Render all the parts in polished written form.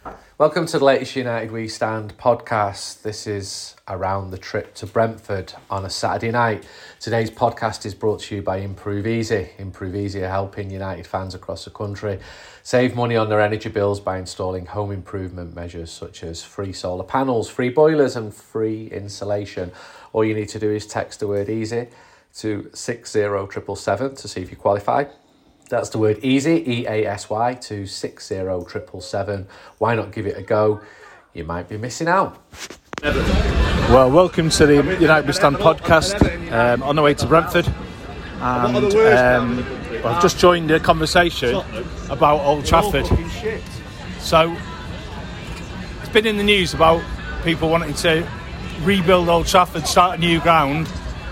Welcome to the latest United We Stand podcast. This is around the trip to Brentford on a Saturday night. Today's podcast is brought to you by Improve Easy. Improve Easy are helping United fans across the country save money on their energy bills by installing home improvement measures such as free solar panels, free boilers and free insulation. All you need to do is text the word EASY to 60777 to see if you qualify. That's the word EASY, E-A-S-Y, to 60777. Why not give it a go? You might be missing out. Well, welcome to the United We Stand podcast. On the way to Brentford, and I've just joined a conversation about Old Trafford. So it's been in the news about people wanting to rebuild Old Trafford, start a new ground.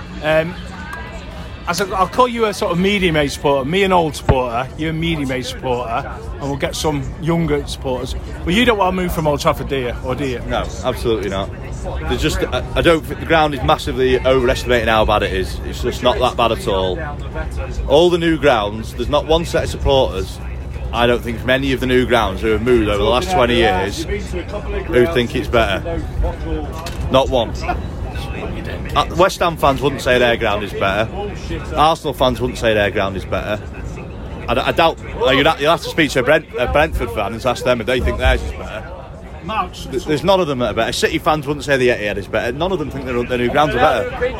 I'll call you a sort of medium-age supporter, me an old supporter, you a medium-age supporter, and we'll get some younger supporters. But you don't want to move from Old Trafford, do you? Or do you? No, absolutely not. I don't think the ground is massively overestimating how bad it is. It's just not that bad at all. All the new grounds, there's not one set of supporters, I don't think, from any of the new grounds who have moved over the last 20 years who think it's better. Not one. West Ham fans wouldn't say their ground is better. Arsenal fans wouldn't say their ground is better. I doubt you'll have to speak to a Brentford fan and ask them if they think theirs is better. There's none of them that are better. City fans wouldn't say the Etihad is better. None of them think their new grounds are better.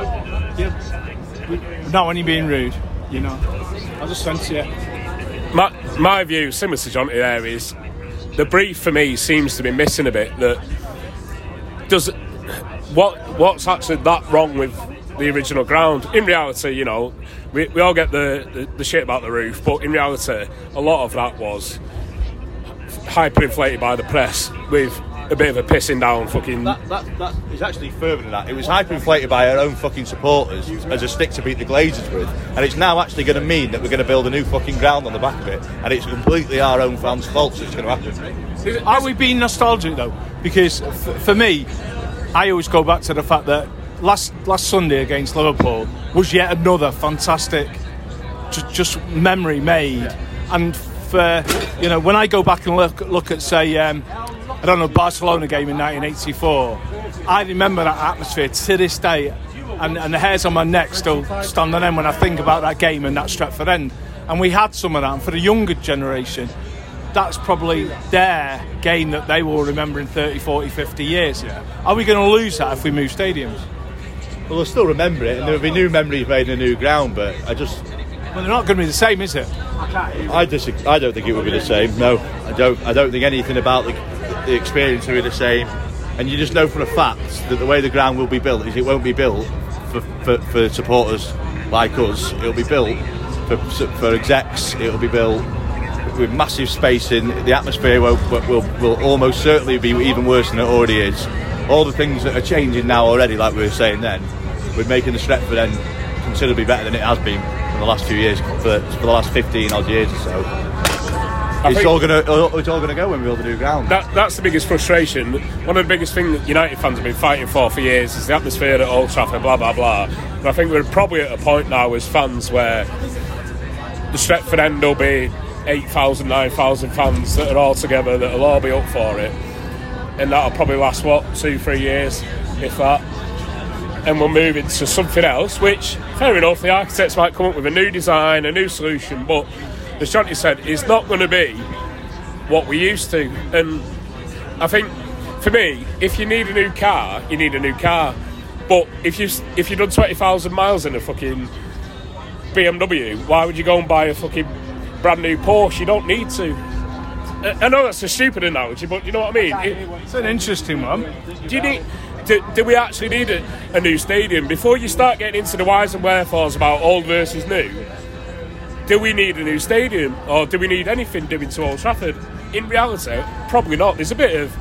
Not when you're being rude, you know. I just sense you. My view, similar to Jonty there, is the brief for me seems to be missing a bit. That does. What's actually that wrong with the original ground? In reality, you know, we all get the shit about the roof, but in reality, a lot of that was hyperinflated by the press with a bit of a pissing down fucking... That is actually further than that. It was hyperinflated by our own fucking supporters as a stick to beat the Glazers with, and it's now actually going to mean that we're going to build a new fucking ground on the back of it, and it's completely our own fans' fault that it's going to happen. Are we being nostalgic though? Because for me, I always go back to the fact that last Sunday against Liverpool was yet another fantastic just memory made. And for, you know, when I go back and look at, say, Barcelona game in 1984, I remember that atmosphere to this day, and the hairs on my neck still stand on end when I think about that game and that Stretford end. And we had some of that, and for the younger generation, that's probably their game that they will remember in 30, 40, 50 years. Yeah. Are we going to lose that if we move stadiums? Well, they'll still remember it, and there will be new memories made in a new ground, but Well, they're not going to be the same, is it? I don't think it will be the same. No, I don't think anything about the experience will be the same. And you just know for a fact that the way the ground will be built is it won't be built for supporters like us. It'll be built for execs. It'll be built with massive spacing. The atmosphere will almost certainly be even worse than it already is. All the things that are changing now already, like we were saying then, with making the Stretford end considerably better than it has been in the last few years, for the last 15 odd years or so. It's all going to go when we build a new ground. That's the biggest frustration. One of the biggest things that United fans have been fighting for years is the atmosphere at Old Trafford, blah blah blah. And I think we're probably at a point now as fans where the Stretford end will be 8,000, 9,000 fans that are all together, that'll all be up for it, and that'll probably last 2-3 years, if that, and we'll move into something else, which, fair enough, the architects might come up with a new design, a new solution, but as Jonty said, it's not going to be what we used to. And I think, for me, if you need a new car, you need a new car, but if you've done 20,000 miles in a fucking BMW, why would you go and buy a fucking brand new Porsche? You don't need to. I know that's a stupid analogy, but you know what I mean? It's an interesting one. Do we actually need a new stadium? Before you start getting into the whys and wherefores about old versus new, do we need a new stadium, or do we need anything doing to Old Trafford? In reality, probably not. There's a bit of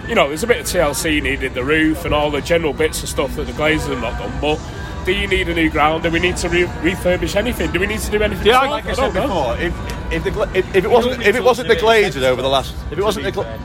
TLC needed, the roof and all the general bits of stuff that the Glazers have not done, but do you need a new ground? Do we need to refurbish anything? Do we need to do anything? Yeah, like I said before, if it wasn't the Glazers over the last, if it wasn't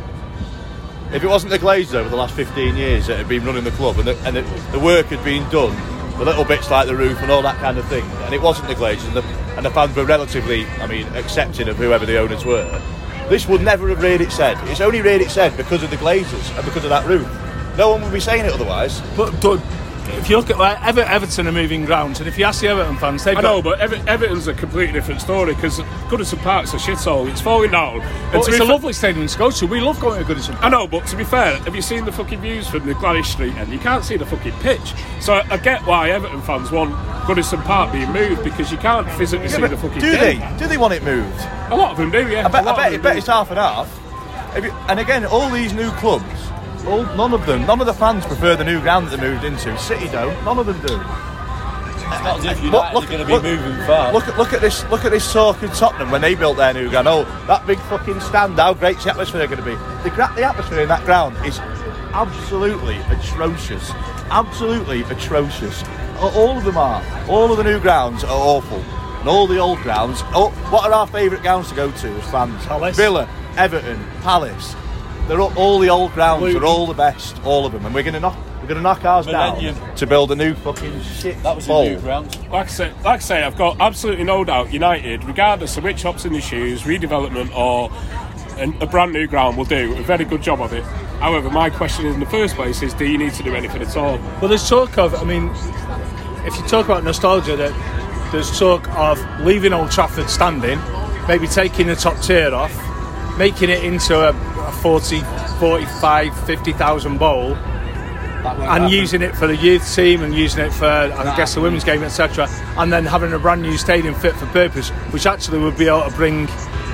the Glazers over the last 15 years that had been running the club, and the work had been done, the little bits like the roof and all that kind of thing, and it wasn't the Glazers, and the fans were relatively, accepting of whoever the owners were, this would never have reared its head. It's only reared its head because of the Glazers and because of that roof. No one would be saying it otherwise. But if you look at Everton are moving grounds, and if you ask the Everton fans, I know, but Everton's a completely different story because Goodison Park's a shithole. It's falling down. Well, it's a lovely stadium to go to. We love going to Goodison Park. I know, but to be fair, have you seen the fucking views from the Gladys Street end? You can't see the fucking pitch. So I get why Everton fans want Goodison Park being moved because you can't physically see the fucking game. Do they want it moved? A lot of them do, yeah. I bet it's half and half. And again, all these new clubs, none of the fans prefer the new ground that they moved into. City don't. None of them do. It's not as if United are going to be moving far. Look at this talk of Tottenham when they built their new ground. Oh, that big fucking stand! How great's the atmosphere going to be? The atmosphere in that ground is absolutely atrocious. Absolutely atrocious. All of them are. All of the new grounds are awful, and all the old grounds. What are our favourite grounds to go to as fans? Palace. Villa, Everton, Palace. They're all the old grounds. They're all the best, all of them, and we're going to knock ours Millennium. down to build a new fucking shit. That was bowl. a new ground. Like I say, I've got absolutely no doubt United, regardless of which hops in the shoes, redevelopment or a brand new ground, will do a very good job of it. However, my question in the first place is, do you need to do anything at all? Well, there's talk of, if you talk about nostalgia, that there's talk of leaving Old Trafford standing, maybe taking the top tier off, making it into a 40, 45, 50,000 bowl, and using it for the youth team and using it for, I guess, the women's game, etc., and then having a brand new stadium fit for purpose, which actually would be able to bring,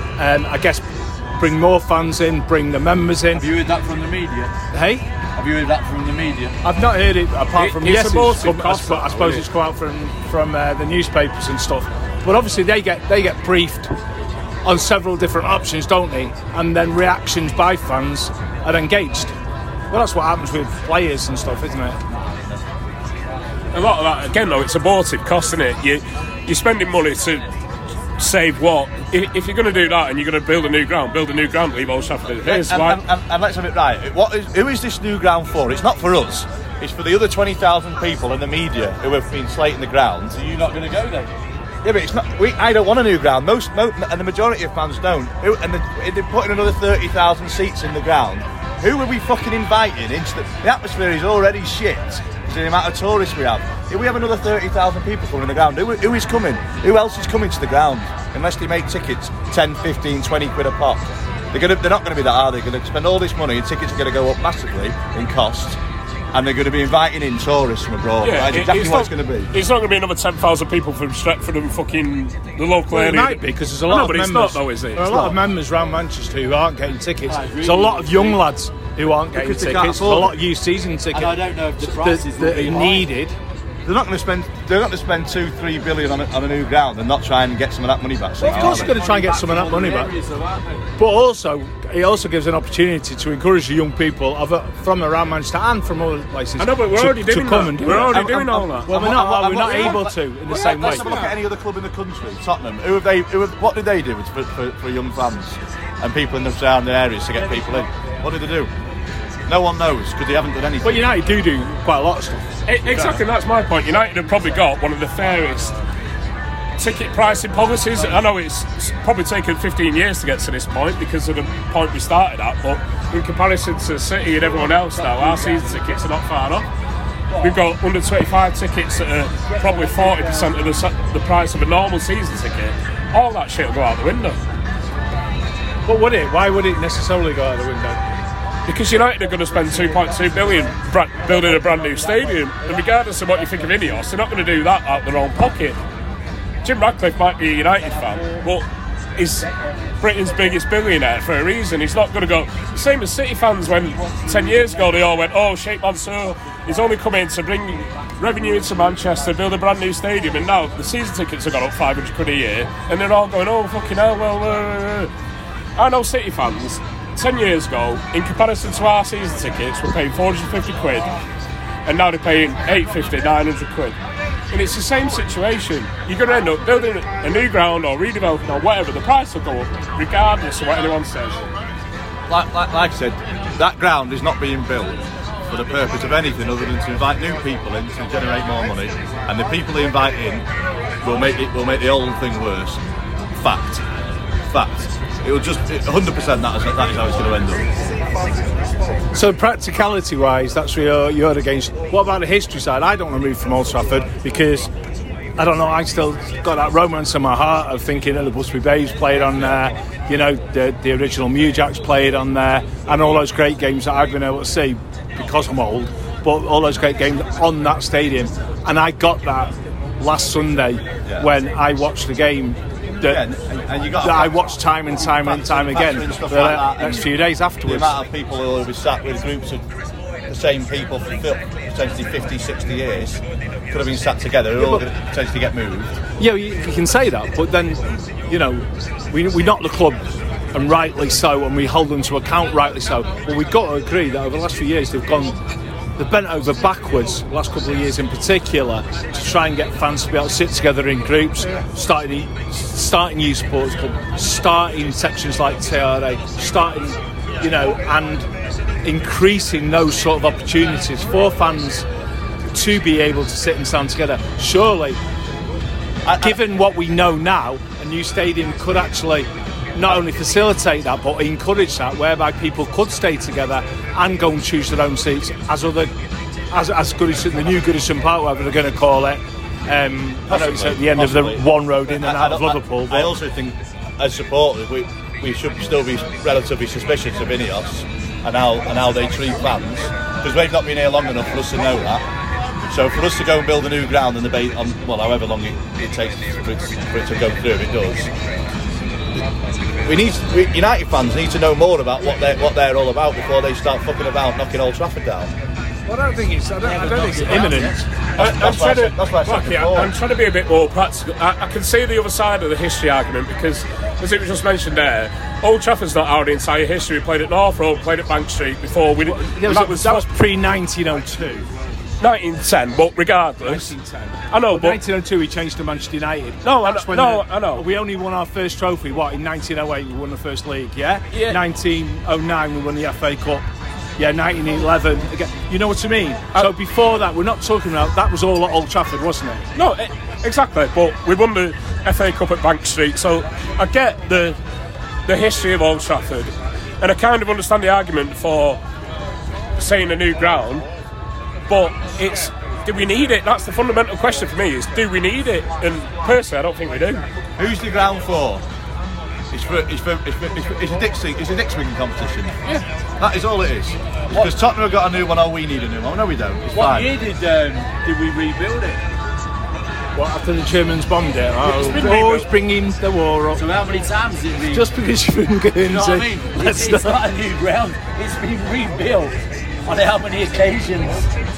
bring more fans in, bring the members in. Have you heard that from the media? Hey? Have you heard that from the media? I've not heard it apart from it's I suppose it's come out from the newspapers and stuff. But obviously they get briefed on several different options, don't they? And then reactions by fans are engaged. Well, that's what happens with players and stuff, isn't it? A lot of that, again, though, it's abortive cost, isn't it? You're spending money to save what? If you're going to do that and you're going to build a new ground, leave Old Trafford as it is. And let's have it right. Who is this new ground for? It's not for us. It's for the other 20,000 people and the media who have been slating the ground. So you're not going to go then? Yeah, but it's not. I don't want a new ground. Most and the majority of fans don't. And they're putting another 30,000 seats in the ground. Who are we fucking inviting into the atmosphere is already shit. The amount of tourists we have. If we have another 30,000 people coming in the ground, who is coming? Who else is coming to the ground? Unless they make tickets 10, 15, 20 quid a pop. They're not going to be that, are they? They're going to spend all this money and tickets are going to go up massively in cost. And they're going to be inviting in tourists from abroad. Yeah, That's exactly what it's going to be. It's not going to be another 10,000 people from Stretford and fucking the local area. It might be, because there's a lot of members. It's not, though, is it? There are a lot of members around Manchester who aren't getting tickets. There's a lot of young lads who aren't getting tickets. There's a lot of youth season tickets. And I don't know if the prices that are needed. They're not going to spend 2-3 billion on a new ground and not try and get some of that money back. Well, of course, they're going to try and get some of that money back. But also, it also gives an opportunity to encourage the young people from around Manchester and from other places. I know, but we're already doing that. We're already doing all that. Well, we're not able to in the same way. Let's have a look at any other club in the country. Tottenham. What did they do for young fans and people in the surrounding areas to get people in? What did they do? No one knows because they haven't done anything. But United do quite a lot of stuff. Exactly, that's my point. United have probably got one of the fairest ticket pricing policies. I know it's probably taken 15 years to get to this point because of the point we started at, but in comparison to City and everyone else now, our season tickets are not far off. We've got under 25 tickets that are probably 40% of the price of a normal season ticket. All that shit will go out the window. But would it? Why would it necessarily go out the window? Because United are going to spend 2.2 billion building a brand new stadium, and regardless of what you think of Ineos, they're not going to do that out of their own pocket. Jim Ratcliffe might be a United fan, but he's Britain's biggest billionaire for a reason. He's not going to go. Same as City fans when 10 years ago they all went, "Oh, Sheikh Mansour is only coming to bring revenue into Manchester, build a brand new stadium," and now the season tickets have gone up 500 quid a year, and they're all going, "Oh, fucking hell, well." I know City fans. 10 years ago, in comparison to our season tickets, we're paying 450 quid, and now they're paying 850, 900 quid. And it's the same situation. You're going to end up building a new ground or redeveloping or whatever, the price will go up, regardless of what anyone says. Like I said, that ground is not being built for the purpose of anything other than to invite new people in to generate more money, and the people they invite in will make the old thing worse. Fact. It'll just 100%. That is how it's going to end up. So practicality-wise, that's where you're against. What about the history side? I don't want to move from Old Trafford because I don't know. I still got that romance in my heart of thinking that the Busby Babes played on there. The original Mewjacks played on there, and all those great games that I've been able to see because I'm old. But all those great games on that stadium, and I got that last Sunday when I watched the game. That I watched time and time again for the next few days afterwards. The amount of people who will be sat with groups of the same people for potentially 50, 60 years could have been sat together, who are all going to potentially get moved. Yeah, you can say that, but then, we knock the club, and rightly so, and we hold them to account, rightly so. But we've got to agree that over the last few years they've bent over backwards, the last couple of years in particular, to try and get fans to be able to sit together in groups, starting youth supporters club, starting sections like TRA, and increasing those sort of opportunities for fans to be able to sit and stand together. Surely, given what we know now, a new stadium could actually not only facilitate that but encourage that, whereby people could stay together and go and choose their own seats as Goodison, the new Goodison Park, whatever they're going to call it. I know it's at the end of the one road in and out of Liverpool. I also think, as supporters, we should still be relatively suspicious of Ineos and how they treat fans, because they've not been here long enough for us to know that. So for us to go and build a new ground and debate on, however long it takes for it to go through, if it does. United fans need to know more about what they're all about before they start fucking about knocking Old Trafford down. Well, I don't think it's imminent. I'm trying to be a bit more practical. I can see the other side of the history argument, because, as it was just mentioned there, Old Trafford's not our entire history. We played at North Road, played at Bank Street before. That was pre-1902. 1910, but regardless. 1910. I know, but 1902 we changed to Manchester United. I know. We only won our first trophy, in 1908 we won the first league, yeah? 1909 we won the FA Cup. Yeah, 1911. Again, you know what I mean? So before that, we're not talking about, that was all at Old Trafford, wasn't it? No, exactly, but we won the FA Cup at Bank Street, so I get the history of Old Trafford, and I kind of understand the argument for saying a new ground. But it's, do we need it? That's the fundamental question for me, is do we need it? And personally, I don't think we do. Who's the ground for? It's a dick swinging competition. Yeah. That is all it is. Because Tottenham have got a new one, we need a new one. No, we don't. It's what fine. Year did we rebuild it? What, after the Germans bombed it? Always bringing the war up. So how many times did it Just because you've been going you know what I mean? It's not a new ground. It's been rebuilt on how many occasions?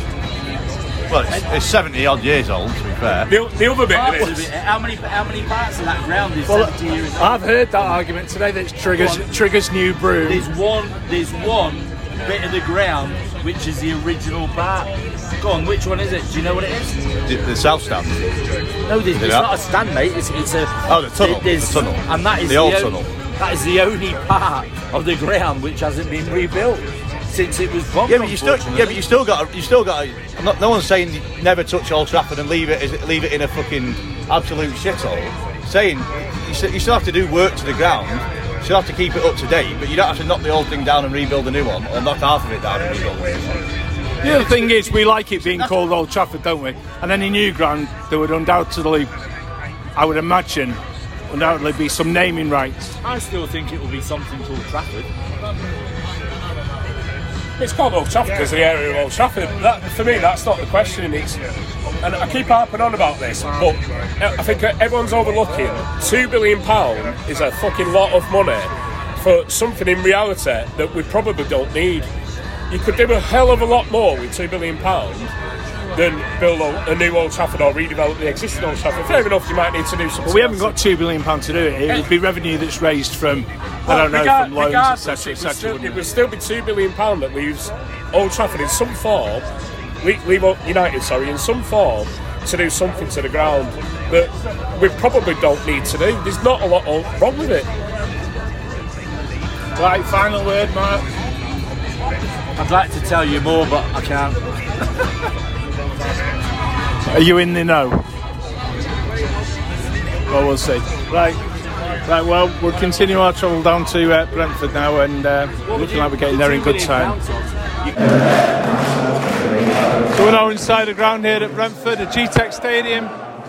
Well, it's 70 odd years old, to be fair. The other bit of it is, how many parts of that ground is 70 years old? I've heard that argument today that it's Triggers new broom. There's one bit of the ground which is the original part. Go on, which one is it? Do you know what it is? The South Stand. No, it's not a stand, mate. It's a. Oh, the tunnel. The tunnel. And that is the old tunnel. That is the only part of the ground which hasn't been rebuilt since it was bombed. Yeah, but you still got. No one's saying never touch Old Trafford and leave it in a fucking absolute shithole. Saying you still have to do work to the ground. You still have to keep it up to date, but you don't have to knock the old thing down and rebuild a new one, or knock half of it down and rebuild a new one. The other thing is, we like it being called Old Trafford, don't we? And any new ground, there would undoubtedly, I would imagine, be some naming rights. I still think it will be something called Trafford. It's called Old Trafford because the area of Old Trafford. For me, that's not the question. And I keep harping on about this, but I think everyone's overlooking £2 billion is a fucking lot of money for something in reality that we probably don't need. You could do a hell of a lot more with £2 billion than build a new Old Trafford or redevelop the existing Old Trafford. Fair enough, you might need to do something. But we haven't got £2 billion to do it. It would be revenue that's raised from, from loans, etc. It would still be £2 billion that leaves Old Trafford in some form, leave United, in some form, to do something to the ground that we probably don't need to do. There's not a lot wrong with it. Right, final word, Mark. I'd like to tell you more, but I can't. Are you in the know? Well, we'll see. Right, Right, well, we'll continue our travel down to Brentford now, and looking like we're getting there in good time. So we're now inside the ground here at Brentford, at GTEC Stadium.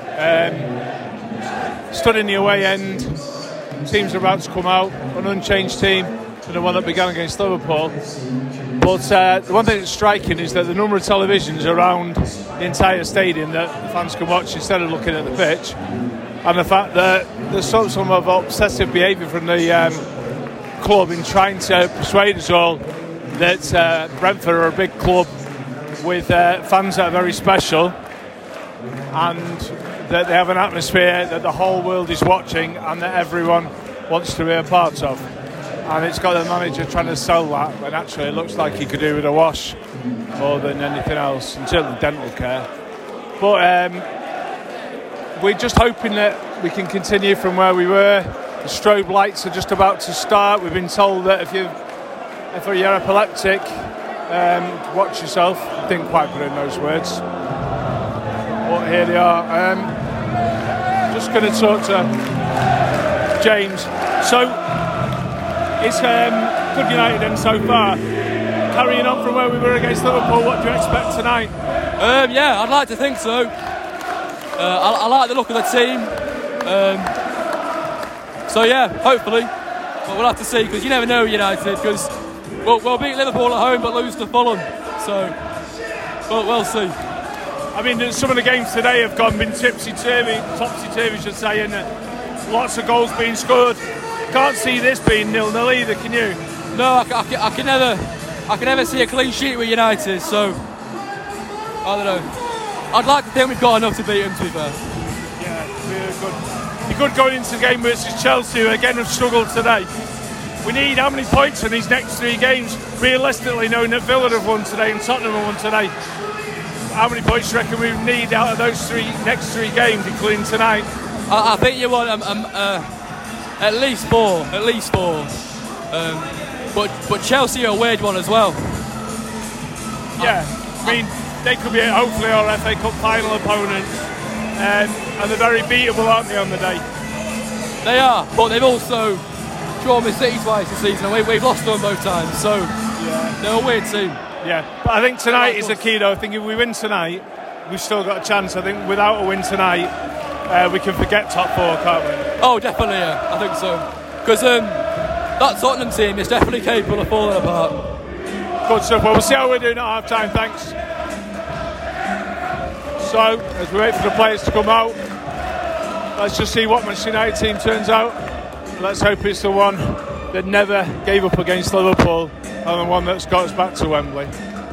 Stood in the away end. Teams are about to come out, an unchanged team from the one that began against Liverpool. But the one thing that's striking is that the number of televisions around the entire stadium that the fans can watch instead of looking at the pitch, and the fact that there's some of obsessive behaviour from the club in trying to persuade us all that Brentford are a big club with fans that are very special, and that they have an atmosphere that the whole world is watching and that everyone wants to be a part of. And it's got the manager trying to sell that when actually it looks like he could do with a wash more than anything else, and certainly dental care. But we're just hoping that we can continue from where we were. The strobe lights are just about to start. We've been told that if you're epileptic, watch yourself. I didn't quite put in those words. But here they are. Just going to talk to James. So it's good United then so far. Carrying on from where we were against Liverpool, what do you expect tonight? Yeah, I'd like to think so. I like the look of the team. So yeah, hopefully. But we'll have to see, because you never know United, because we'll beat Liverpool at home but lose to Fulham. So we'll see. I mean, some of the games today have been topsy-turvy should say, and lots of goals being scored. Can't see this being 0-0 either, can you? No, I can never see a clean sheet with United, so I don't know. I'd like to think we've got enough to beat them, to be fair. Yeah, really good. You're good going into the game versus Chelsea, who again have struggled today. We need how many points in these next 3 games? Realistically, knowing that Villa have won today and Tottenham have won today, how many points do you reckon we need out of those next three games, including tonight? I think you want at least four. But Chelsea are a weird one as well. Yeah, I mean, they could be hopefully our FA Cup final opponents, and they're very beatable, aren't they, on the day? They are, but they've also drawn with City twice this season, and we've lost them both times, so yeah, they're a weird team. Yeah, but I think tonight is the key though. I think if we win tonight, we've still got a chance. I think without a win tonight, we can forget top 4, can't we? Oh, definitely, yeah, I think so. Because that Tottenham team is definitely capable of falling apart. Good stuff. Well, we'll see how we're doing at half time. Thanks. So, as we wait for the players to come out, let's just see what Manchester United team turns out. Let's hope it's the one that never gave up against Liverpool and the one that's got us back to Wembley.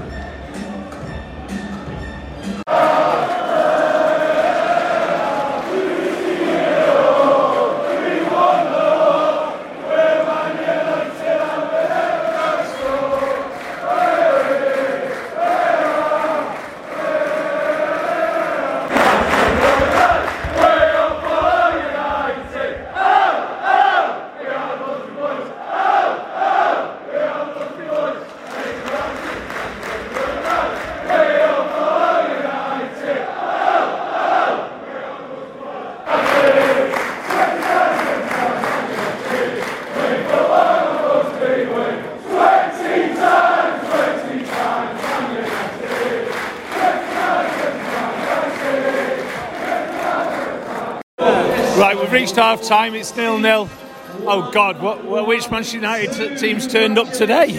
Right, we've reached half time, it's 0-0. Oh God, which Manchester United team's turned up today?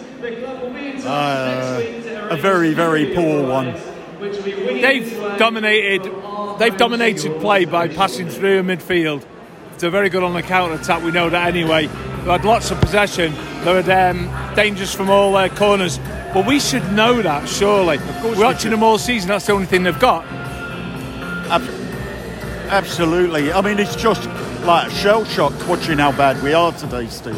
A very, very poor one. They've dominated play by passing through a midfield. They're very good on the counter-attack, we know that anyway. They had lots of possession, they were dangerous from all their corners. But we should know that, surely. We're watching them all season, that's the only thing they've got. Absolutely. I mean, it's just like shell-shocked watching how bad we are today, Steve.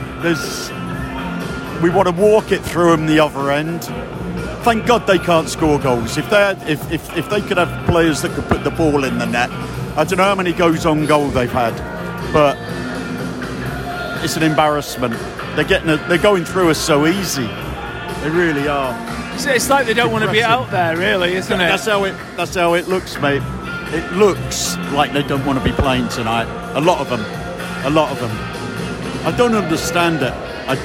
We want to walk it through them the other end. Thank God they can't score goals. If they could have players that could put the ball in the net, I don't know how many goals on goal they've had, but it's an embarrassment. They're going through us so easy. They really are. It's like they don't want to be out there, really, isn't it? That's how it looks, mate. It looks like they don't want to be playing tonight. A lot of them. A lot of them. I don't understand it.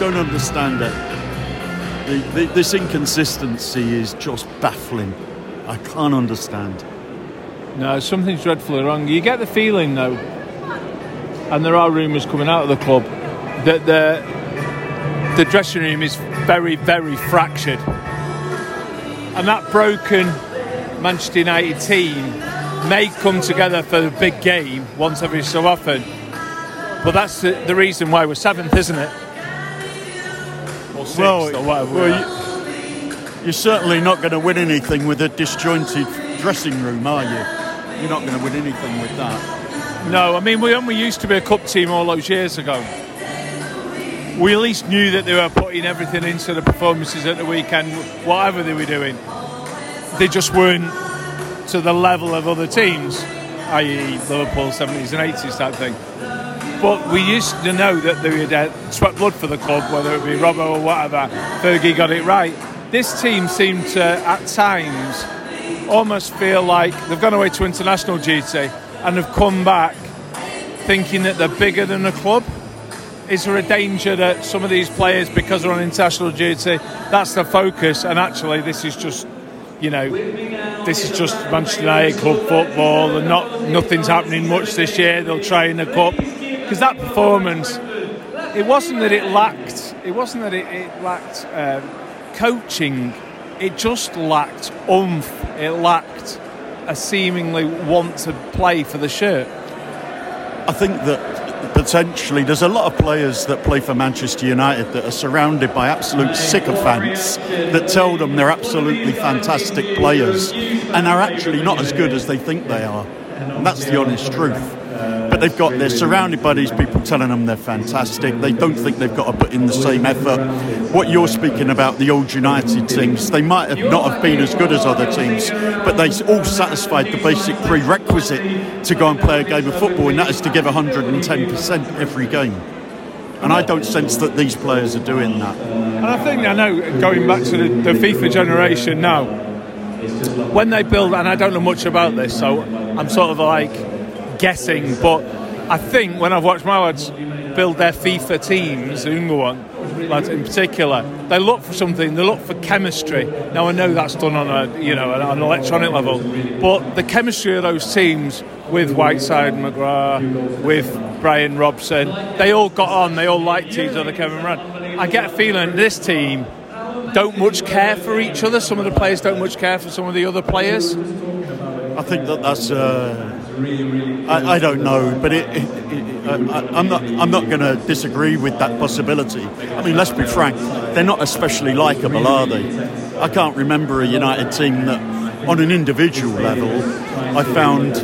This inconsistency is just baffling. I can't understand. No, something's dreadfully wrong. You get the feeling, though, and there are rumours coming out of the club, that the dressing room is very, very fractured. And that broken Manchester United team may come together for the big game once every so often. But that's the reason why we're 7th, isn't it? Or 6th, or whatever. You're certainly not going to win anything with a disjointed dressing room, are you? You're not going to win anything with that. No, I mean, we used to be a cup team all those years ago. We at least knew that they were putting everything into the performances at the weekend, whatever they were doing. They just weren't to the level of other teams, i.e. Liverpool 70s and 80s type thing. But we used to know that they would sweat blood for the club, whether it be Robbo or whatever. Fergie got it right. This team seemed to, at times, almost feel like they've gone away to international duty and have come back thinking that they're bigger than the club. Is there a danger that some of these players, because they're on international duty, that's their focus, and actually this is just, this is just Manchester United club football, and nothing's happening much this year, they'll try in the cup. Because that performance, it wasn't that it lacked coaching, it just lacked oomph, it lacked a seemingly want to play for the shirt. I think that potentially there's a lot of players that play for Manchester United that are surrounded by absolute sycophants that tell them they're absolutely fantastic players and are actually not as good as they think they are. And that's the honest truth. But they're surrounded by these people telling them they're fantastic. They don't think they've got to put in the same effort. What you're speaking about, the old United teams, they might not have been as good as other teams, but they all satisfied the basic prerequisite to go and play a game of football, and that is to give 110% every game. And I don't sense that these players are doing that. And I know, going back to the FIFA generation now, when they build, and I don't know much about this, so I'm sort of like guessing, but I think when I've watched my lads build their FIFA teams, the younger one, lads in particular, they look for something, they look for chemistry. Now I know that's done on an electronic level, but the chemistry of those teams with Whiteside, McGrath, with Brian Robson, they all got on, they all liked each other, Kevin Moran. I get a feeling this team don't much care for each other. Some of the players don't much care for some of the other players. I think that's I don't know, but I'm not going to disagree with that possibility. I mean, let's be frank, they're not especially likeable, are they? I can't remember a United team that, on an individual level, I found,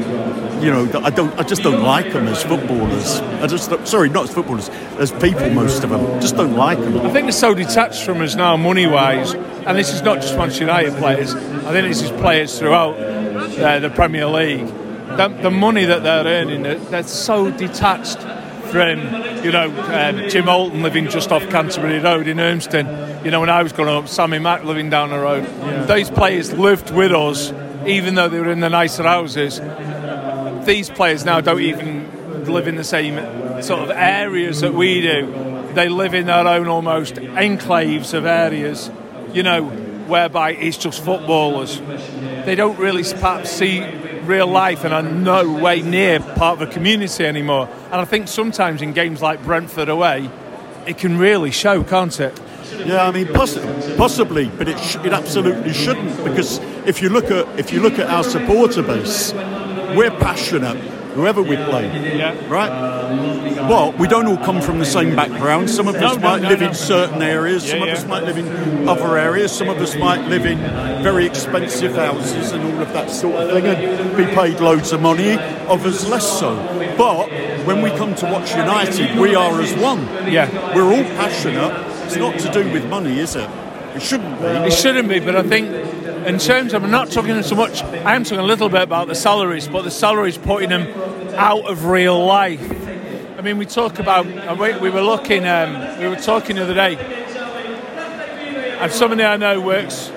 I just don't like them as footballers. Not as footballers, as people. Most of them just don't like them. I think they're so detached from us now, money-wise, and this is not just Manchester United players. I think this is players throughout the Premier League. The money that they're earning, they're so detached from, Jim Holton living just off Canterbury Road in Urmston. When I was growing up, Sammy Mack living down the road. Yeah. Those players lived with us, even though they were in the nicer houses. These players now don't even live in the same sort of areas that we do. They live in their own almost enclaves of areas, whereby it's just footballers. They don't really perhaps see real life and are no way near part of a community anymore. And I think sometimes in games like Brentford away, it can really show, can't it? Yeah, I mean, possibly, but it absolutely shouldn't, because if you look at our supporter base, we're passionate, whoever we play, right? Well, we don't all come from the same background. Some of us might live in certain areas, some of us might live in other areas, some of us might live in very expensive houses and all of that sort of thing and be paid loads of money, others less so. But when we come to watch United, we are as one. Yeah. We're all passionate. It's not to do with money, is it? It shouldn't be. It shouldn't be, but I think in terms of, I'm not talking so much, I am talking a little bit about the salaries, but the salaries putting them out of real life. I mean, we talk about, we were talking the other day, and somebody I know works,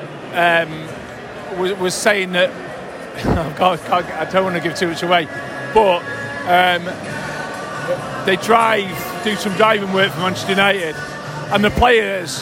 was saying that, I don't want to give too much away, but they do some driving work for Manchester United, and the players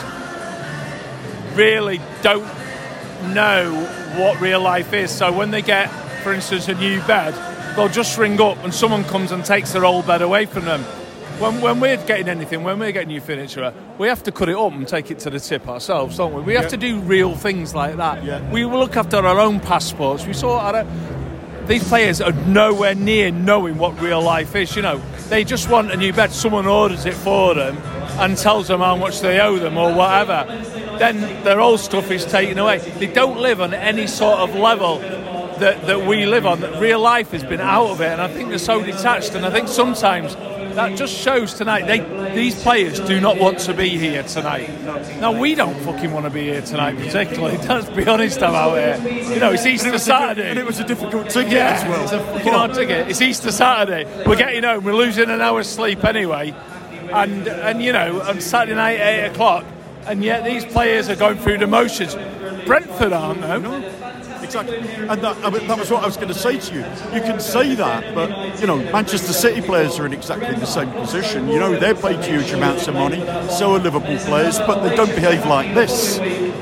really don't know what real life is. So when they get, for instance, a new bed, they'll just ring up and someone comes and takes their old bed away from them. When we're getting anything, when we're getting new furniture, we have to cut it up and take it to the tip ourselves, don't we? We have to do real things like that. Yeah. We will look after our own passports. We sort out these players are nowhere near knowing what real life is. You know, they just want a new bed. Someone orders it for them and tells them how much they owe them or whatever. Then their old stuff is taken away. They don't live on any sort of level that we live on. That real life has been out of it, and I think they're so detached. And I think sometimes that just shows tonight. These players do not want to be here tonight. Now, we don't fucking want to be here tonight, particularly. Let's be honest about it. You know, it's Easter Saturday. And it was a difficult ticket Yeah, as well. it's a fucking hard ticket. It's Easter Saturday. We're getting home. We're losing an hour's sleep anyway. And you know, on Saturday night, 8 o'clock, and yet these players are going through the motions. Brentford aren't, though. Exactly, and that was what I was going to say to you. You can say that, but you know, Manchester City players are in exactly the same position. You know, they're paid huge amounts of money. So are Liverpool players, but they don't behave like this.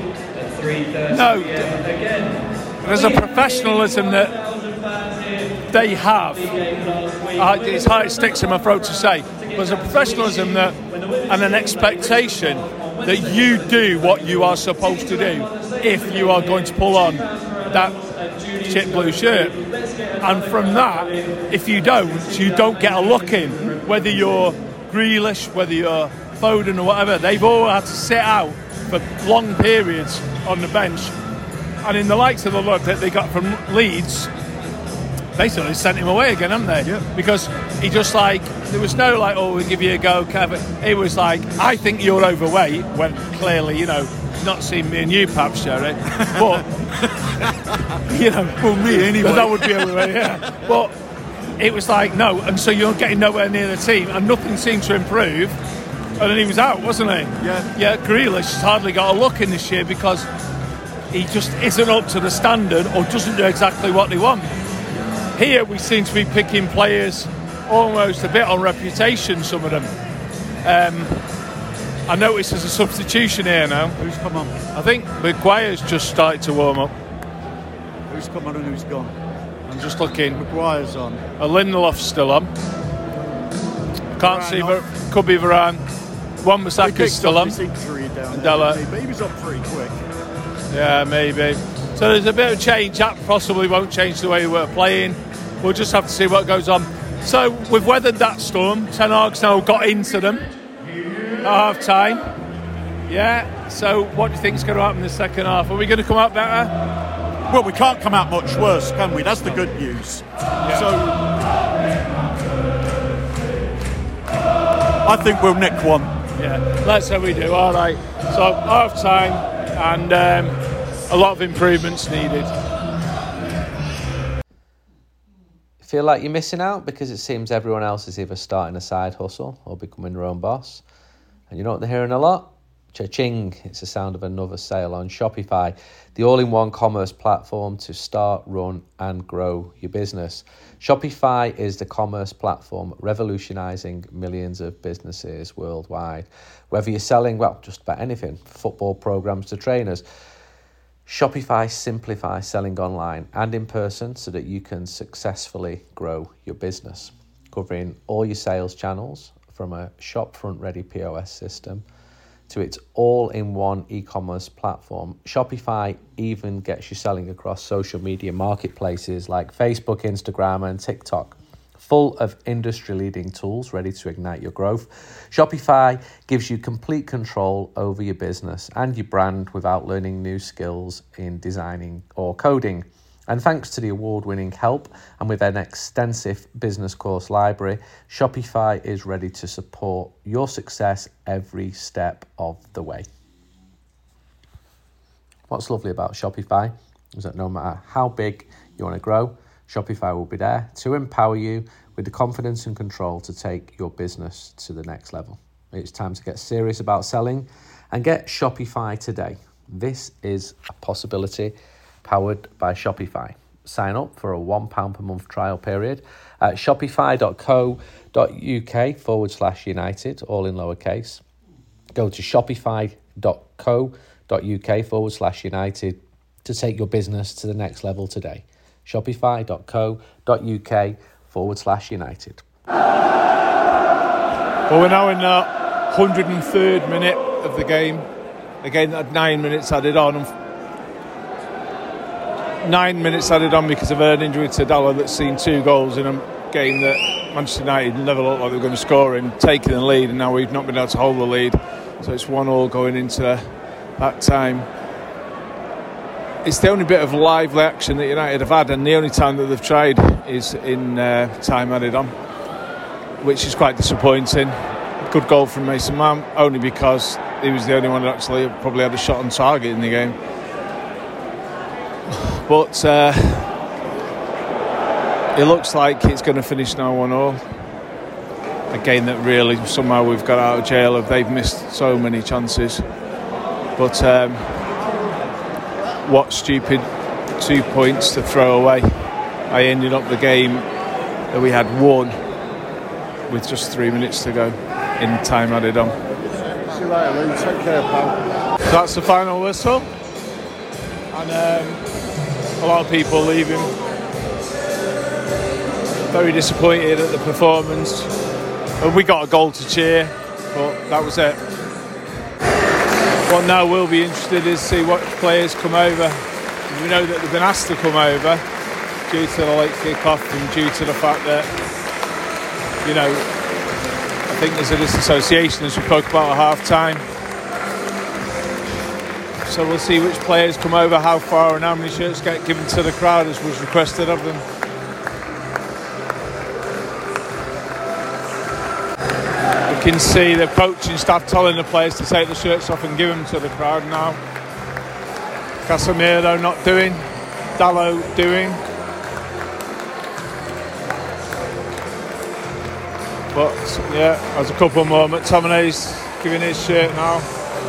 No, there's a professionalism that they have. It's how it sticks in my throat to say. There's a professionalism and an expectation that you do what you are supposed to do if you are going to pull on that shit blue shirt. And from that, if you don't get a look in. Whether you're Grealish, whether you're Foden or whatever, they've all had to sit out for long periods on the bench. And in the likes of the look that they got from Leeds, basically sent him away again, haven't they? Yeah. Because he just there was no we'll give you a go, Kevin. It was like, I think you're overweight, when clearly, you know, not seen me and you perhaps, Jerry, but, you know. Well, me anyway. That would be overweight, yeah. But it was like, no, and so you're getting nowhere near the team, and nothing seemed to improve, and then he was out, wasn't he? Yeah. Yeah, Grealish has hardly got a look in this year because he just isn't up to the standard or doesn't do exactly what they want. Here we seem to be picking players almost a bit on reputation, some of them. I noticed there's a substitution here now. Who's come on? I think Maguire's just started to warm up. Who's come on and who's gone? I'm just looking. Maguire's on. Lindelof's still on. Can't see, but could be Varane. Wan-Bissaka's still on. Della. But he was up pretty quick. Yeah, maybe. So there's a bit of change. That possibly won't change the way we're playing. We'll just have to see what goes on. So we've weathered that storm. Ten Hag's now got into them at half time. Yeah. So what do you think is going to happen in the second half? Are we going to come out better? Well, we can't come out much worse, can we? That's the good news. Yeah. So I think we'll nick one. Yeah. Let's say we do. All right. So half time and a lot of improvements needed. Feel like you're missing out because it seems everyone else is either starting a side hustle or becoming their own boss? And you know what they're hearing a lot? Cha-ching, it's the sound of another sale on Shopify, the all-in-one commerce platform to start, run and grow your business. Shopify is the commerce platform revolutionizing millions of businesses worldwide. Whether you're selling, well, just about anything, football programs to trainers, Shopify simplifies selling online and in person so that you can successfully grow your business, covering all your sales channels from a shopfront-ready POS system to its all-in-one e-commerce platform. Shopify even gets you selling across social media marketplaces like Facebook, Instagram, and TikTok, full of industry-leading tools ready to ignite your growth. Shopify gives you complete control over your business and your brand without learning new skills in designing or coding. And thanks to the award-winning help and with an extensive business course library, Shopify is ready to support your success every step of the way. What's lovely about Shopify is that no matter how big you want to grow, Shopify will be there to empower you with the confidence and control to take your business to the next level. It's time to get serious about selling and get Shopify today. This is a possibility powered by Shopify. sign up for a £1 per month trial period at shopify.co.uk/United, all in lowercase. Go to shopify.co.uk/United to take your business to the next level today. Shopify.co.uk/United. Well, we're now in the 103rd minute of the game. A game that had 9 minutes added on. 9 minutes added on because of an injury to Dalot that's seen 2 goals in a game that Manchester United never looked like they were going to score in, taking the lead, and now we've not been able to hold the lead. So it's 1-1 going into that time. It's the only bit of lively action that United have had, and the only time that they've tried is in time added on, which is quite disappointing. Good goal from Mason Mount, only because he was the only one that actually probably had a shot on target in the game. But it looks like it's going to finish now 1-1. A game that really somehow we've got out of jail. They've missed so many chances. But what stupid 2 points to throw away. I ended up the game that we had won with just 3 minutes to go in time added on. See you later, Lou. Take care, pal. So that's the final whistle. And a lot of people leaving very disappointed at the performance. We got a goal to cheer, but that was it. What now we'll be interested is to see what players come over. We know that they've been asked to come over due to the late kick-off and due to the fact that, you know, I think there's a disassociation, as we spoke about at half-time. So we'll see which players come over, how far, and how many shirts get given to the crowd as was requested of them. You can see the coaching staff telling the players to take the shirts off and give them to the crowd now. Casemiro not doing, Dalot doing. But yeah, there's a couple more. McTominay's giving his shirt now.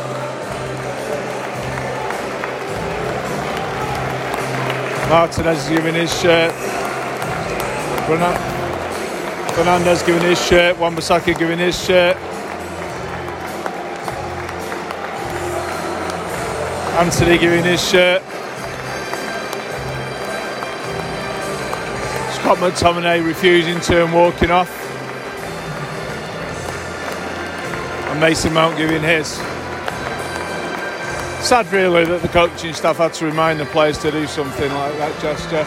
Martinez is giving his shirt. Fernandes giving his shirt. Wan-Bissaka giving his shirt. Anthony giving his shirt. Scott McTominay refusing to and walking off. And Mason Mount giving his. Sad really that the coaching staff had to remind the players to do something like that gesture.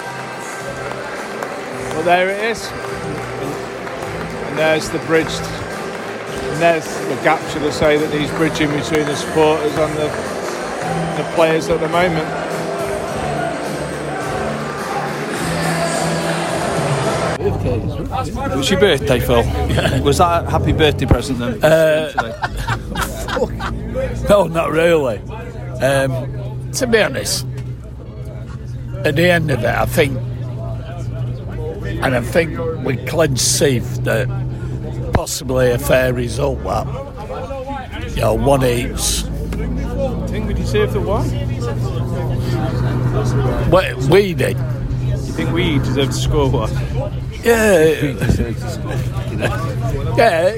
But there it is. And there's the bridge. And there's the gap, should I say, that he's bridging between the supporters and the players at the moment. It was your birthday, Phil. Was that a happy birthday present then? No, not really. To be honest, at the end of it, I think we clenched safe that possibly a fair result. That, you know, 1 each. Think we deserve the one? We did. You think we deserve to score one? Yeah. Yeah.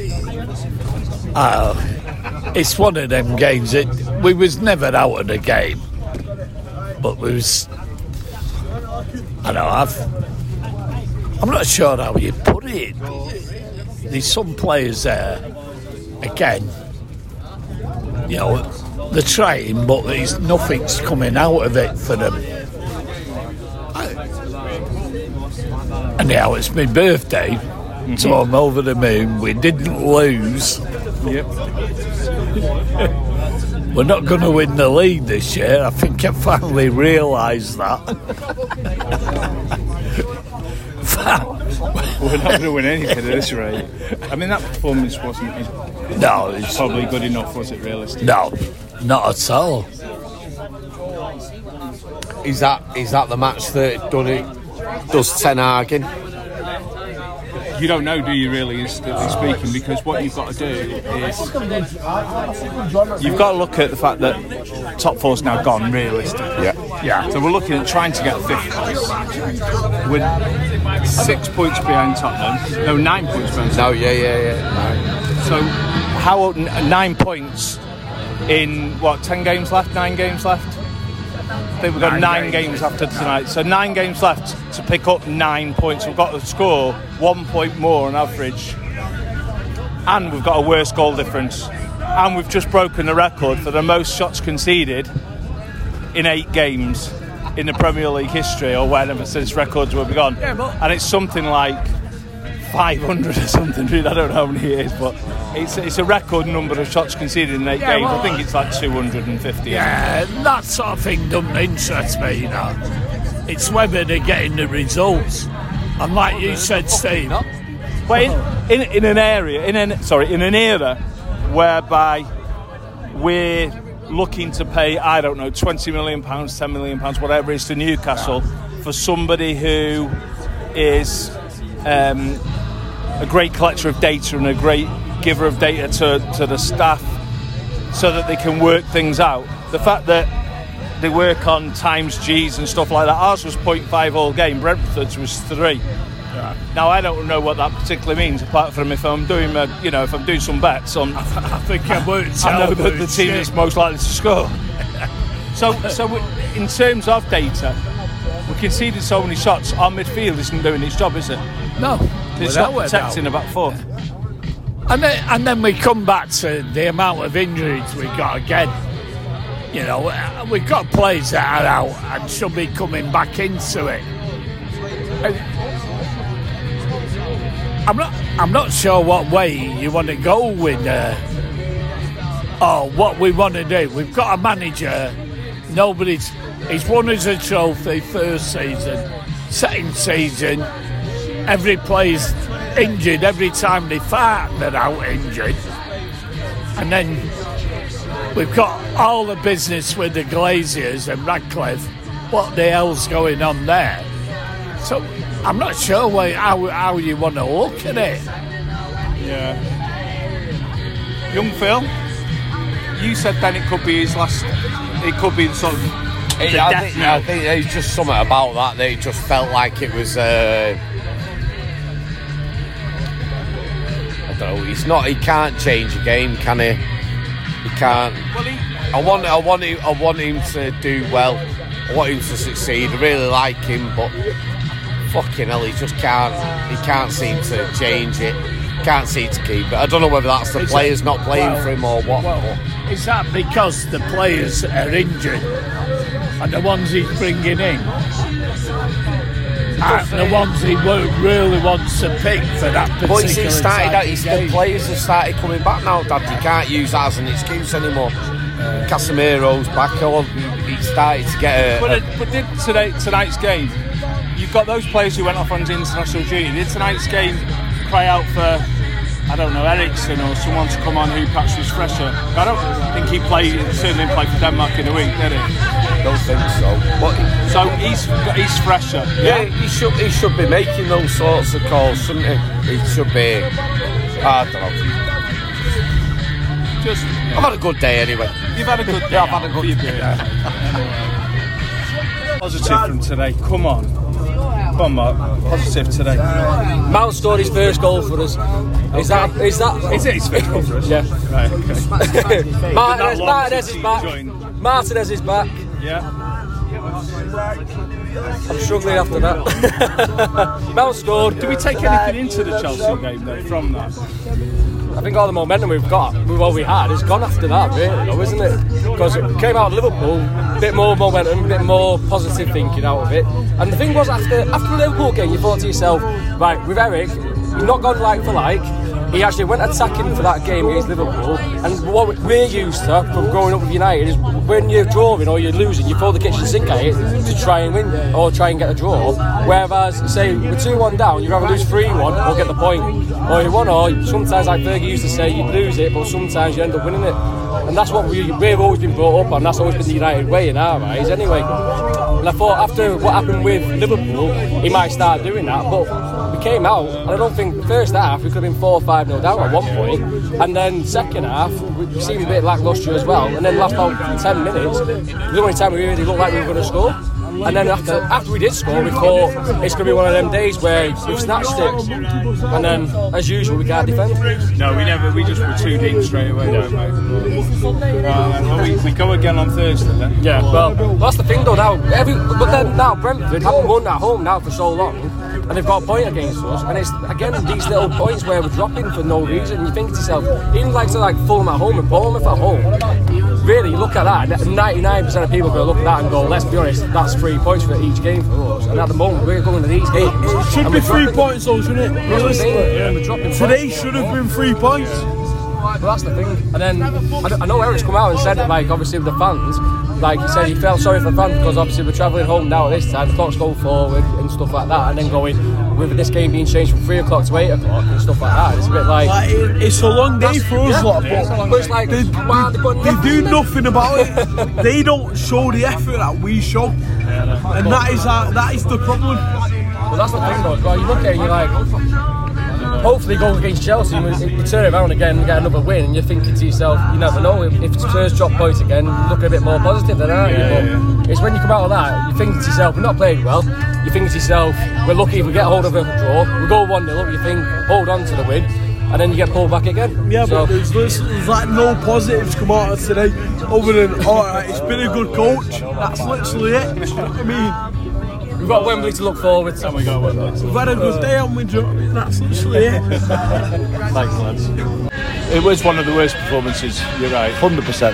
It's one of them games. We was never out of the game, but we was. I know. I'm not sure how you put it. There's some players there. Again, you know, they're trying, but there's nothing's coming out of it for them. Anyhow, it's my birthday, so I'm over the moon. We didn't lose. Yep. We're not going to win the league this year. I think I finally realised that. We're not going to win anything at this rate. I mean, that performance wasn't... No, it's probably good enough, was it, realistically? No, not at all. Is that the match that does Ten Hag in? you don't know, do you, really, instantly speaking, because what you've got to do is you've got to look at the fact that top four's now gone, realistically. Yeah. So we're looking at trying to get 5th place with 6 points behind Tottenham. No, 9 points behind Tottenham. No, yeah. So how 9 points in 10 games left? 9 games left? I think we've got 9 games after tonight. So 9 games left to pick up 9 points. We've got to score 1 point more on average. And we've got a worse goal difference. And we've just broken the record for the most shots conceded in 8 games in the Premier League history, or whenever since records will be gone. And it's something like 500 or something. I don't know how many it is, but it's a record number of shots conceded in 8 games. I think it's like 250. Yeah, that sort of thing doesn't interest me, It's whether they're getting the results. And like you said, Steve. But in an era whereby we're looking to pay, I don't know, £20 million, £10 million, whatever it is, to Newcastle for somebody who is a great collector of data and a great giver of data to the staff so that they can work things out. The fact that they work on times G's and stuff like that. Ours was 0.5 all game, Brentford's was 3. Yeah. Now I don't know what that particularly means, apart from if I'm doing if I'm doing some bets on. I think I know that the team is most likely to score. So in terms of data, we conceded so many shots. Our midfield isn't doing its job, is it? No, it's not protecting the back four. And then we come back to the amount of injuries we got again. We've got players that are out and should be coming back into it. I'm not sure what way you want to go with what we want to do. We've got a manager. He's won us a trophy first season, second season. Every player's injured. Every time they fight, they're out injured. And then we've got all the business with the Glaziers and Radcliffe. What the hell's going on there? So I'm not sure how you want to look at it. Yeah. Young Phil, you said then it could be his last. It could be sort of. I think there's just something about that it just felt like it was. I don't know. He's not. He can't change a game, can he? He can't. Well, I want him to do well. I want him to succeed. I really like him, but fucking hell, he just can't. He can't seem to change it. Can't seem to keep it. I don't know whether that's the players not playing for him or what. Is that because the players are injured and the ones he's bringing in are the ones he really wants to pick for that particular the players have started coming back now, Dad. You can't use that as an excuse anymore. Casemiro's back on. He started to get But did tonight's game, you've got those players who went off on international duty. Did tonight's game cry out for, I don't know, Eriksson or someone to come on who perhaps was fresher? I don't think he certainly played for Denmark in a week, did he? Don't think so. But so he's fresher. Yeah, he should be making those sorts of calls, shouldn't he? He should be. I don't know. I've had a good day anyway. You've had a good day. Yeah, I've had a good day. Positive from today. Come on, Mark. Positive today. Mount scored his first goal for us. Is that? Is it his first goal for us? Yeah. Right. Okay. Martinez is back. Martinez is back. Yeah. I'm struggling after that. Mount scored. Do we take anything into the Chelsea game though from that? I think all the momentum we've got with what we had is gone after that, really, though, isn't it? Because it came out of Liverpool, a bit more momentum, a bit more positive thinking out of it. And the thing was, after the Liverpool game, you thought to yourself, right, with Eric, you've not gone like for like. He actually went attacking for that game against Liverpool. And what we're used to from growing up with United is when you're drawing or you're losing, you throw the kitchen sink at it to try and win or try and get a draw. Whereas, say, we're 2-1 down, you'd rather lose 3-1 or get the point. Or you won, or sometimes, like Fergie used to say, you lose it, but sometimes you end up winning it. And that's what we've always been brought up on. That's always been the United way in our eyes, anyway. And I thought after what happened with Liverpool, he might start doing that, but we came out, and I don't think the first half we could have been 4 or 5-0 down at one point, and then second half we seemed a bit lacklustre as well, and then last about 10 minutes the only time we really looked like we were going to score. And then after we did score, we thought it's going to be one of them days where we've snatched it, and then as usual we can't defend. No, we never. We just were too deep straight away. We go again on Thursday then. Yeah, well that's the thing though now. But then now Brentford haven't won at home now for so long, and they've got a point against us, and it's again these little points where we're dropping for no reason. And you think to yourself, even like Fulham at home and Bournemouth at home. Really, you look at that, 99% of people go look at that and go, let's be honest, that's 3 points for each game for us. And at the moment, we're going to these games. It should be 3 points though, shouldn't it? Realistically. Today should have been 3 points. Well, that's the thing. And then, I know Eric's come out and said that, like, obviously with the fans, like he said he felt sorry for the fans because obviously we're travelling home now at this time, the clock's going forward and stuff like that, and then going, with this game being changed from 3 o'clock to 8 o'clock and stuff like that, it's a bit like it's a long day for us lot, but it's like they do nothing about it. They don't show the effort that we show, and that is the problem. Well, that's the thing though, as well. You look at it and you're like, hopefully go against Chelsea, you turn it around again and get another win, and you're thinking to yourself, you never know, if Spurs drop points again, you look a bit more positive then, aren't you? But it's when you come out of that, you're thinking to yourself, we're not playing well, you're thinking to yourself, we're lucky if we get hold of a draw, we go 1-0, you think, hold on to the win, and then you get pulled back again. Yeah, but there's like no positives come out of today, other than, alright, it's been a good coach, that's literally it. I mean, we've got Wembley to look forward to. We've had a good day on with you. That's literally it. Thanks, lads. It was one of the worst performances, you're right. 100%.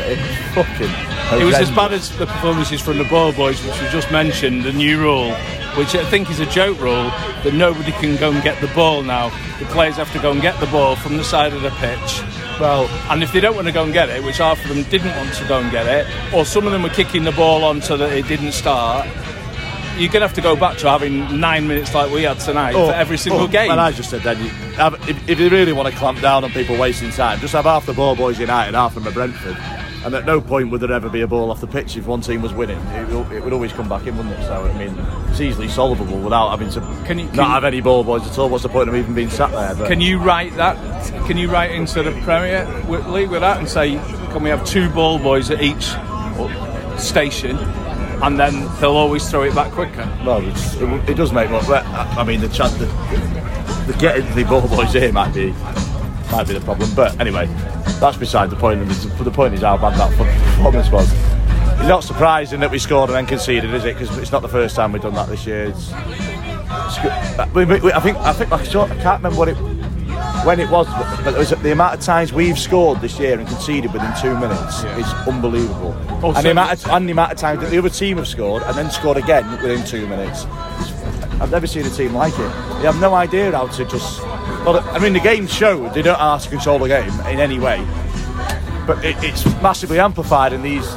It was as bad as the performances from the ball boys, which we just mentioned, the new rule, which I think is a joke rule, that nobody can go and get the ball now. The players have to go and get the ball from the side of the pitch. Well, and if they don't want to go and get it, which half of them didn't want to go and get it, or some of them were kicking the ball on so that it didn't start, you're going to have to go back to having 9 minutes like we had tonight for every single game. And I just said then, if you really want to clamp down on people wasting time, just have half the ball boys United, half of them at Brentford, and at no point would there ever be a ball off the pitch if one team was winning. It would always come back in, wouldn't it? So, I mean, it's easily solvable without having to not have any ball boys at all. What's the point of even being sat there? But can you write that? Can you write into the Premier League with that and say, can we have 2 ball boys at each station? And then they'll always throw it back quicker. Well, it does make more. I mean, the chance the getting the ball boys here might be the problem. But anyway, that's beside the point. The point is how bad that performance was. It's not surprising that we scored and then conceded, is it? Because it's not the first time we've done that this year. It's good. I think I can't remember when it was, but it was the amount of times we've scored this year and conceded within 2 minutes is unbelievable. And the amount of times that the other team have scored and then scored again within 2 minutes, I've never seen a team like it. They have no idea how to just. Well, I mean, the game showed they don't know how to control the game in any way, but it's massively amplified in these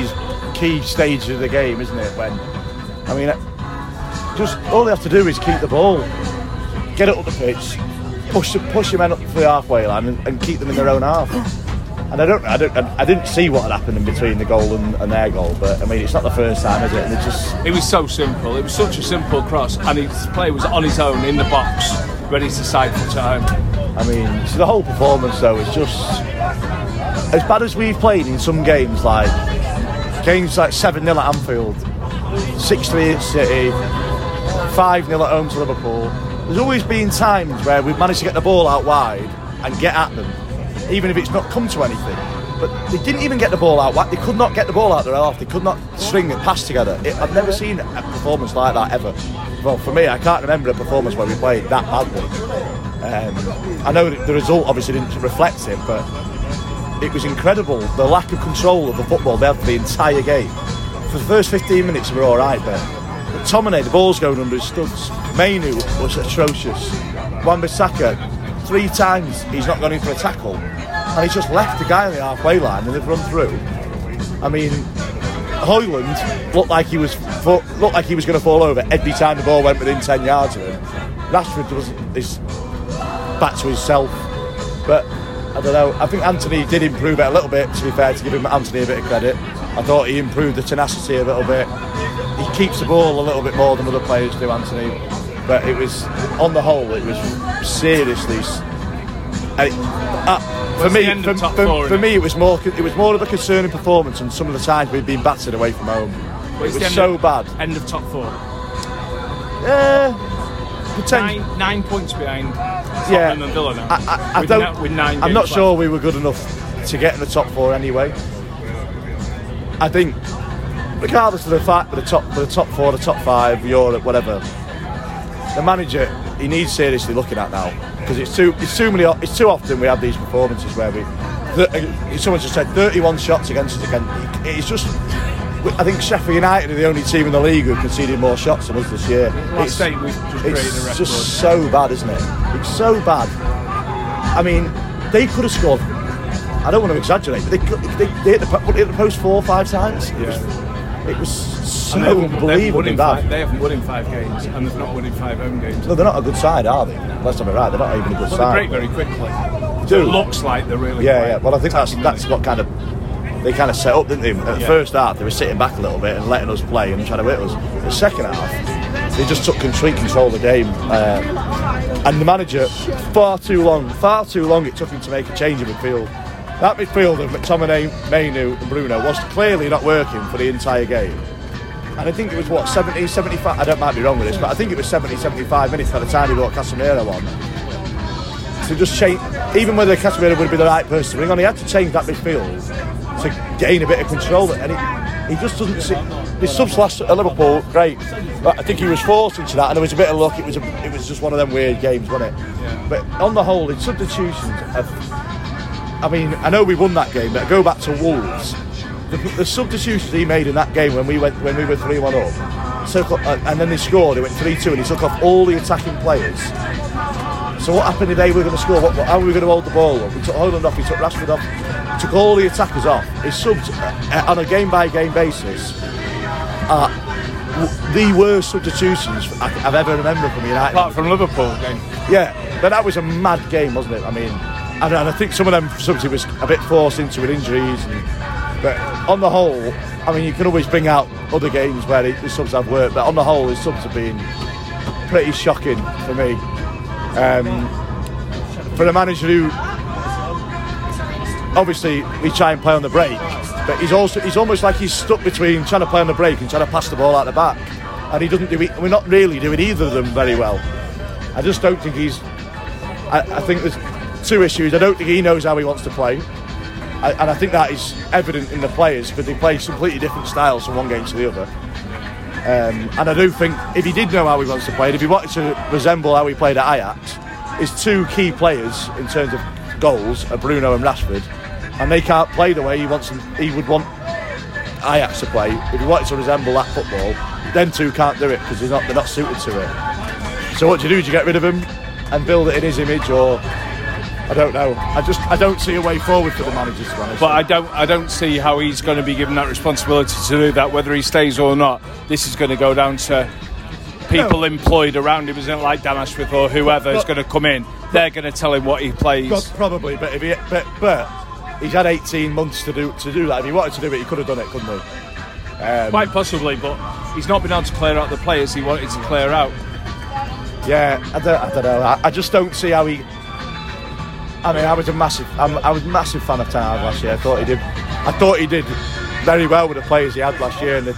key stages of the game, isn't it? When, I mean, just all they have to do is keep the ball, get it up the pitch, push your men up for the halfway line and keep them in their own half. And I didn't see what had happened in between the goal and their goal, but I mean, it's not the first time, is it? And it was so simple. It was such a simple cross, and his player was on his own in the box, ready to siphon it home. I mean, so the whole performance though is just as bad as we've played in some games like 7-0 at Anfield, 6-3 at City, 5-0 at home to Liverpool. There's always been times where we've managed to get the ball out wide and get at them, even if it's not come to anything. But they didn't even get the ball out wide. They could not get the ball out their half. They could not string and pass together. I've never seen a performance like that ever. Well, for me, I can't remember a performance where we played that badly. I know that the result obviously didn't reflect it, but it was incredible. The lack of control of the football they had for the entire game. For the first 15 minutes, we were all right there. But Tomine, the ball's going under his studs. Mainu was atrocious. Wan-Bissaka, 3 times he's not gone in for a tackle, and he's just left the guy on the halfway line and they've run through. I mean, Højlund looked like he was going to fall over every time the ball went within 10 yards of him. Rashford is back to himself, but I don't know. I think Anthony did improve it a little bit, to be fair, to give him Anthony a bit of credit. I thought he improved the tenacity a little bit. He keeps the ball a little bit more than other players do, Anthony. but it was, on the whole, it was seriously. For me, it was more of a concerning performance, and some of the times we'd been battered away from home. It was so bad. End of top 4. Nine points behind Tottenham and Villa now. I'm not sure we were good enough to get in the top 4 anyway. I think, regardless of the fact that the top 4, the top 5, Europe, whatever, the manager, he needs seriously looking at now, because it's too often we have these performances where someone just said 31 shots against us again. It's just, I think Sheffield United are the only team in the league who conceded more shots than us this year. It's just so bad, isn't it? It's so bad. I mean, they could have scored. I don't want to exaggerate, but they hit the post 4 or 5 times. It was so unbelievably bad. They haven't won in 5 games, and they've not won in 5 home games. No, they're not a good side, are they? Let's have it right. They're not even a good side. They break very quickly. It looks like they're really. Yeah. Well, I think that's what they kind of set up, didn't they? At the first half, they were sitting back a little bit and letting us play and trying to hit us. The second half, they just took complete control of the game. And the manager, far too long it took him to make a change in midfield. That midfield of McTominay, Mainu and Bruno was clearly not working for the entire game. And I think it was 70, 75, I might be wrong with this, but I think it was 70, 75 minutes by the time he brought Casemiro on. So just change, even whether Casemiro would be the right person to bring on, he had to change that midfield to gain a bit of control. And he just doesn't see. His subs last at Liverpool, great. But I think he was forced into that, and there was a bit of luck. It was just one of them weird games, wasn't it? Yeah. But on the whole, his substitutions I mean, I know we won that game, but I go back to Wolves. The substitutions he made in that game when we were 3-1 up, and then they scored. They went 3-2, and he took off all the attacking players. So what happened if they were going to score? How were we going to hold the ball up? We took Holland off. We took Rashford off. We took all the attackers off. His subs on a game-by-game basis are the worst substitutions I've ever remembered from United. Apart from Liverpool game. Yeah, but that was a mad game, wasn't it? I mean. And I think some of them subs he was a bit forced into with injuries, but on the whole, I mean, you can always bring out other games where the subs have worked, but on the whole, his subs have been pretty shocking for me. For a manager who, obviously, we try and play on the break, but he's almost like he's stuck between trying to play on the break and trying to pass the ball out the back, and he doesn't do it. We're not really doing either of them very well. I just don't think he's. I think there's 2 issues. I don't think he knows how he wants to play, and I think that is evident in the players, because they play completely different styles from one game to the other. And I do think if he did know how he wants to play, if he wanted to resemble how he played at Ajax, his 2 key players in terms of goals are Bruno and Rashford, and they can't play the way he wants them. He would want Ajax to play. If he wanted to resemble that football, them 2 can't do it because they're not suited to it. So what do? Do you get rid of him and build it in his image, or? I don't know. I don't see a way forward for the manager, to be honest. But I don't see how he's going to be given that responsibility to do that, whether he stays or not. This is going to go down to people employed around him, isn't it? Like Dan Ashworth or whoever is going to come in. They're going to tell him what he plays. Probably, but he's had 18 months to do that. If he wanted to do it, he could have done it, couldn't he? Quite possibly, but he's not been able to clear out the players he wanted to clear out. Yeah, I don't know. I just don't see how he. I mean, I was a massive fan of Ten Hag last year. I thought he did very well with the players he had last year, and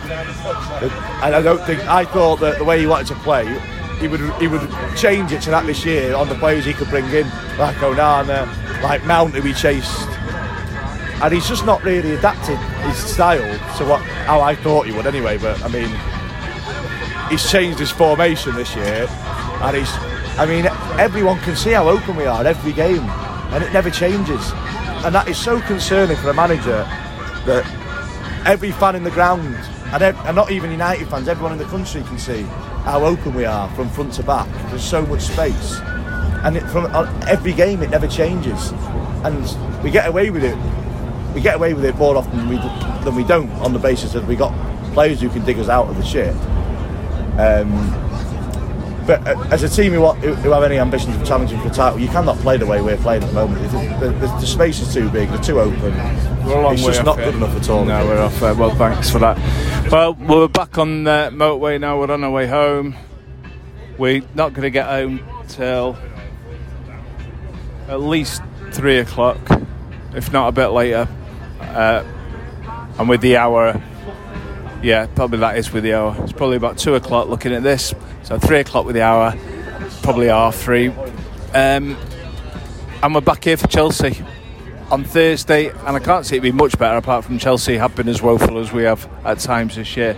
I thought that the way he wanted to play, he would change it to that this year on the players he could bring in, like Onana, like Mount, who he chased, and he's just not really adapted his style to how I thought he would anyway. But I mean, he's changed his formation this year, and everyone can see how open we are every game, and it never changes, and that is so concerning for a manager that every fan in the ground, and not even United fans, everyone in the country can see how open we are from front to back. There's so much space, and from every game it never changes, and we get away with it. We get away with it more often than we don't, on the basis that we got players who can dig us out of the shit. But as a team who have any ambitions of challenging for title, you cannot play the way we're playing at the moment. The space is too big, they're too open. It's just not good enough at all. No, we're off. Well, thanks for that. Well, we're back on the motorway now. We're on our way home. We're not going to get home till at least 3 o'clock, if not a bit later. And with the hour, yeah, probably that is with the hour. It's probably about 2 o'clock looking at this. So 3 o'clock with the hour, probably 3:30. And we're back here for Chelsea on Thursday, and I can't see it being much better apart from Chelsea have been as woeful as we have at times this year.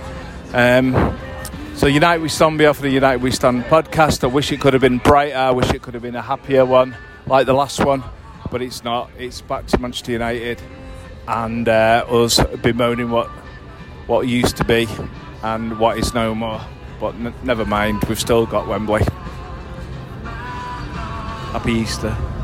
So United We Stand, on behalf of the United We Stand podcast, I wish it could have been brighter, I wish it could have been a happier one like the last one, but it's not. It's back to Manchester United and us bemoaning what used to be and what is no more. But never mind, we've still got Wembley. Happy Easter.